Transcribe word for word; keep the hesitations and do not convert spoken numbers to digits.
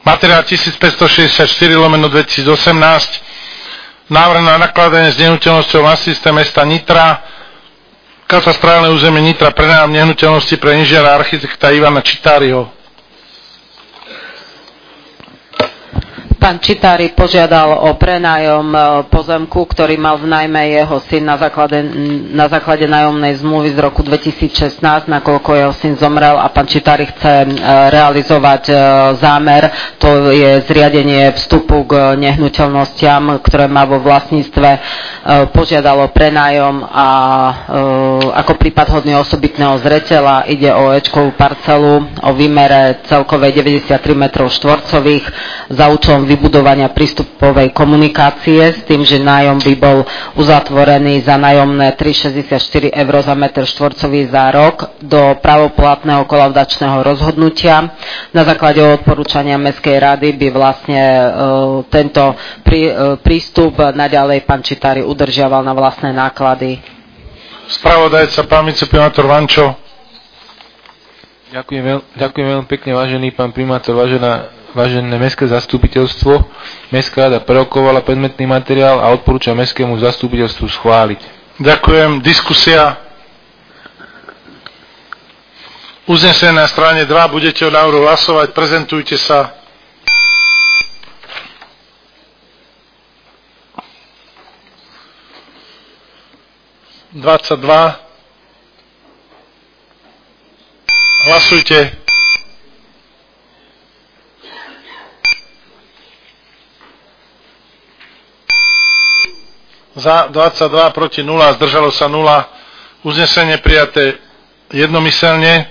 Materiál tisícpäťstošesťdesiatštyri lomeno dvetisícosemnásť. Návrh na nakladanie s nehnuteľnosťou vlastníctve mesta Nitra. Katastrálne územie Nitra, prenajom nehnuteľnosti pre inžiniera architekta Ivana Čitáriho. Pán Čitári požiadal o prenájom pozemku, ktorý mal v nájme jeho syn na základe, na základe nájomnej zmluvy z roku dvetisícšestnásť, nakoľko jeho syn zomrel a pán Čitári chce realizovať zámer, to je zriadenie vstupu k nehnuteľnostiam, ktoré má vo vlastníctve, požiadal o prenájom a ako prípad hodný osobitného zreteľa ide o éčkovú parcelu o výmere celkovej deväťdesiattri metrov štvorcových za účelom vybudovania prístupovej komunikácie s tým, že nájom by bol uzatvorený za nájomné tri šesťdesiatštyri eur za meter štvorcový za rok do pravoplatného kolaudačného rozhodnutia. Na základe odporúčania Mestskej rady by vlastne e, tento prí, e, prístup naďalej pán Čitári udržiaval na vlastné náklady. Spravodajca, pán viceprimátor Vančo. Ďakujem, veľ, ďakujem veľmi pekne, vážený pán primátor, vážená Vážené mestské zastupiteľstvo, Mestská rada prerokovala predmetný materiál a odporúča mestskému zastupiteľstvu schváliť. Ďakujem. Diskusia. Uznesenie na strane dva. Budete o návrhu hlasovať. Prezentujte sa. dvadsaťdva. Hlasujte. Za dvadsaťdva, proti nula, zdržalo sa nula. Uznesenie prijaté jednomyselne.